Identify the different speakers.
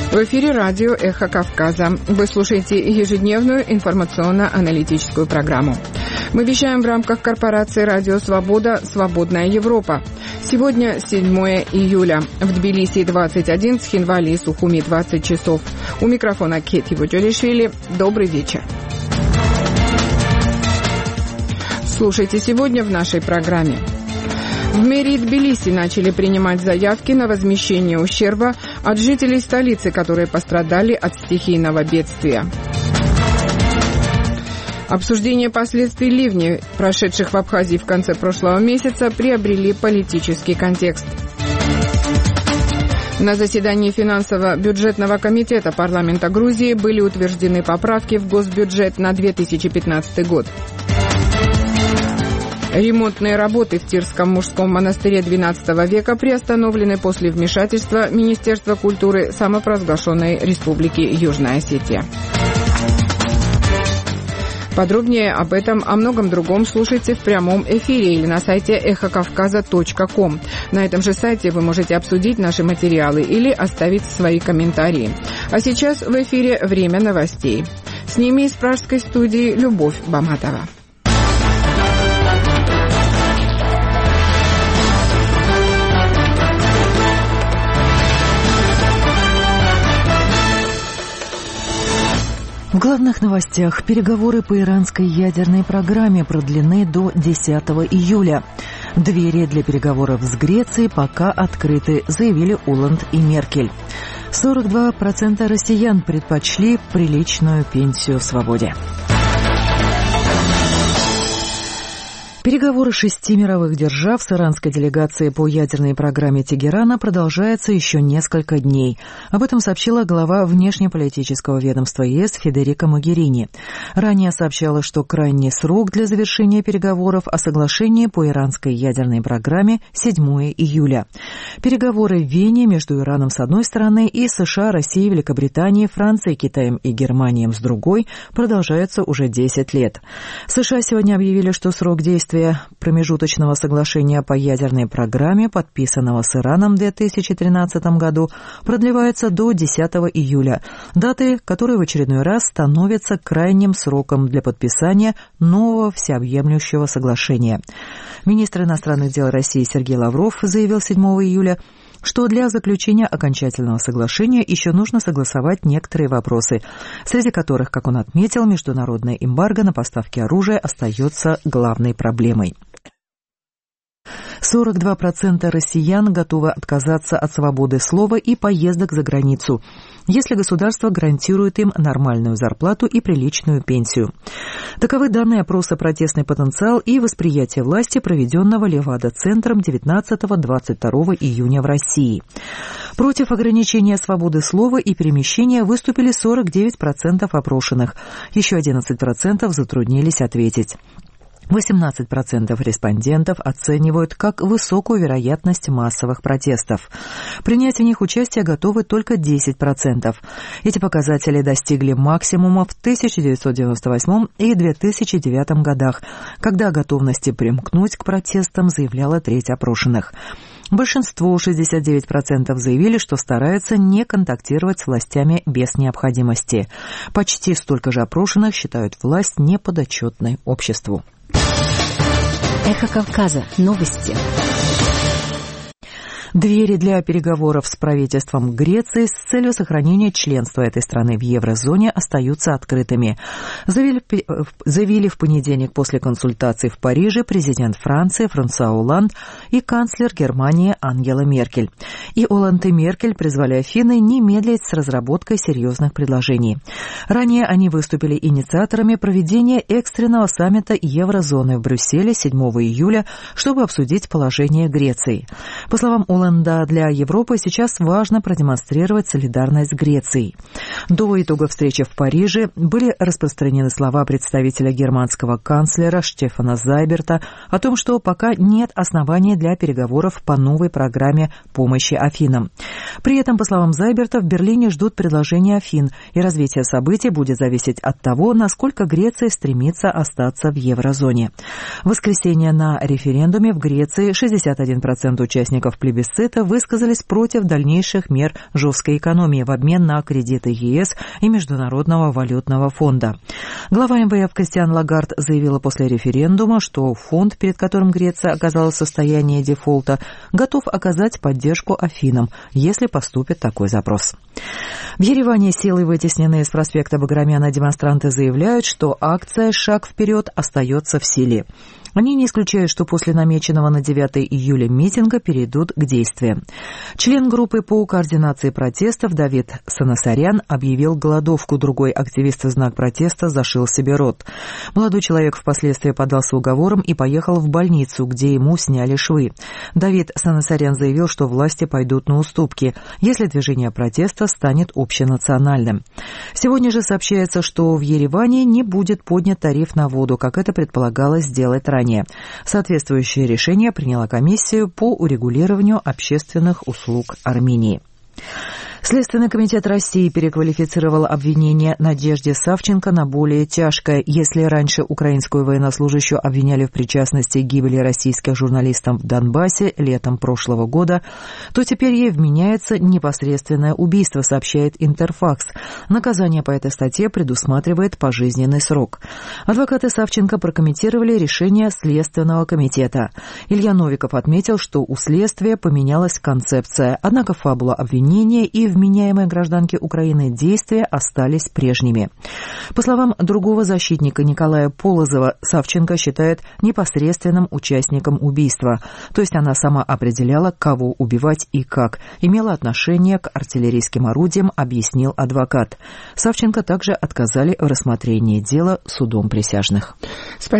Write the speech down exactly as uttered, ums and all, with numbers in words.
Speaker 1: В эфире радио «Эхо Кавказа». Вы слушаете ежедневную информационно-аналитическую программу. Мы вещаем в рамках корпорации «Радио Свобода. Свободная Европа». Сегодня седьмое июля. В Тбилиси двадцать один, в Цхинвале и Сухуми двадцать часов. У микрофона Кети Буджолишвили. Добрый вечер. Слушайте сегодня в нашей программе. В мэрии Тбилиси начали принимать заявки на возмещение ущерба от жителей столицы, которые пострадали от стихийного бедствия. Обсуждение последствий ливней, прошедших в Абхазии в конце прошлого месяца, приобрели политический контекст. На заседании финансово-бюджетного комитета парламента Грузии были утверждены поправки в госбюджет на две тысячи пятнадцатый год. Ремонтные работы в Тирском мужском монастыре двенадцатого века приостановлены после вмешательства Министерства культуры самопровозглашенной Республики Южная Осетия. Подробнее об этом, о многом другом слушайте в прямом эфире или на сайте эхо кавказа точка ком. На этом же сайте вы можете обсудить наши материалы или оставить свои комментарии. А сейчас в эфире время новостей. С ними из пражской студии Любовь Баматова.
Speaker 2: В главных новостях. Переговоры по иранской ядерной программе продлены до десятого июля. Двери для переговоров с Грецией пока открыты, заявили Оланд и Меркель. сорок два процента россиян предпочли приличную пенсию в свободе. Переговоры шести мировых держав с иранской делегацией по ядерной программе Тегерана продолжаются еще несколько дней. Об этом сообщила глава внешнеполитического ведомства ЕС Федерика Могерини. Ранее сообщала, что крайний срок для завершения переговоров о соглашении по иранской ядерной программе – седьмого июля. Переговоры в Вене между Ираном с одной стороны и США, Россией, Великобританией, Францией, Китаем и Германией с другой продолжаются уже десять лет. США сегодня объявили, что срок действия промежуточного соглашения по ядерной программе, подписанного с Ираном в две тысячи тринадцатом году, продлевается до десятого июля, даты, которые в очередной раз становятся крайним сроком для подписания нового всеобъемлющего соглашения. Министр иностранных дел России Сергей Лавров заявил седьмого июля, что для заключения окончательного соглашения еще нужно согласовать некоторые вопросы, среди которых, как он отметил, международное эмбарго на поставки оружия остается главной проблемой. сорок два процента россиян готовы отказаться от свободы слова и поездок за границу, если государство гарантирует им нормальную зарплату и приличную пенсию. Таковы данные опроса «Протестный потенциал» и восприятие власти, проведенного Левада-центром девятнадцатого — двадцать второго июня в России. Против ограничения свободы слова и перемещения выступили сорок девять процентов опрошенных, еще одиннадцать процентов затруднились ответить. восемнадцать процентов респондентов оценивают как высокую вероятность массовых протестов. Принять в них участие готовы только десять процентов. Эти показатели достигли максимума в тысяча девятьсот девяносто восьмом и две тысячи девятом годах, когда о готовности примкнуть к протестам заявляла треть опрошенных. Большинство, шестьдесят девять процентов, заявили, что стараются не контактировать с властями без необходимости. Почти столько же опрошенных считают власть неподотчетной обществу.
Speaker 3: Эхо Кавказа. Новости.
Speaker 2: Двери для переговоров с правительством Греции с целью сохранения членства этой страны в еврозоне остаются открытыми, заявили, заявили в понедельник после консультаций в Париже президент Франции Франсуа Оланд и канцлер Германии Ангела Меркель. И Оланд и Меркель призвали Афины не медлить с разработкой серьезных предложений. Ранее они выступили инициаторами проведения экстренного саммита еврозоны в Брюсселе седьмого июля, чтобы обсудить положение Греции. По словам Оланда, для Европы сейчас важно продемонстрировать солидарность с Грецией. До итога встречи в Париже были распространены слова представителя германского канцлера Штефана Зайберта о том, что пока нет оснований для переговоров по новой программе помощи Афинам. При этом, по словам Зайберта, в Берлине ждут предложения Афин, и развитие событий будет зависеть от того, насколько Греция стремится остаться в еврозоне. В воскресенье на референдуме в Греции шестьдесят один процент участников плебисцита плебисцита высказались против дальнейших мер жесткой экономии в обмен на кредиты ЕС и Международного валютного фонда. Глава эм вэ эф Кристин Лагард заявила после референдума, что фонд, перед которым Греция оказалась в состоянии дефолта, готов оказать поддержку Афинам, если поступит такой запрос. В Ереване силой вытесненные с проспекта Баграмяна демонстранты заявляют, что акция «Шаг вперед» остается в силе. Они не исключают, что после намеченного на девятое июля митинга перейдут к действиям. Член группы по координации протестов Давид Санасарян объявил голодовку. Другой активист в знак протеста зашил себе рот. Молодой человек впоследствии подался уговорам и поехал в больницу, где ему сняли швы. Давид Санасарян заявил, что власти пойдут на уступки, если движение протеста станет общенациональным. Сегодня же сообщается, что в Ереване не будет поднят тариф на воду, как это предполагалось сделать ранее. Соответствующее решение приняла комиссия по урегулированию общественных услуг Армении. Следственный комитет России переквалифицировал обвинение Надежде Савченко на более тяжкое. Если раньше украинскую военнослужащую обвиняли в причастности к гибели российских журналистов в Донбассе летом прошлого года, то теперь ей вменяется непосредственное убийство, сообщает Интерфакс. Наказание по этой статье предусматривает пожизненный срок. Адвокаты Савченко прокомментировали решение Следственного комитета. Илья Новиков отметил, что у следствия поменялась концепция, однако фабула обвинения и вменяемые гражданки Украины действия остались прежними. По словам другого защитника Николая Полозова, Савченко считает непосредственным участником убийства, то есть она сама определяла, кого убивать и как, имела отношение к артиллерийским орудиям, объяснил адвокат. Савченко также отказали в рассмотрении дела судом присяжных.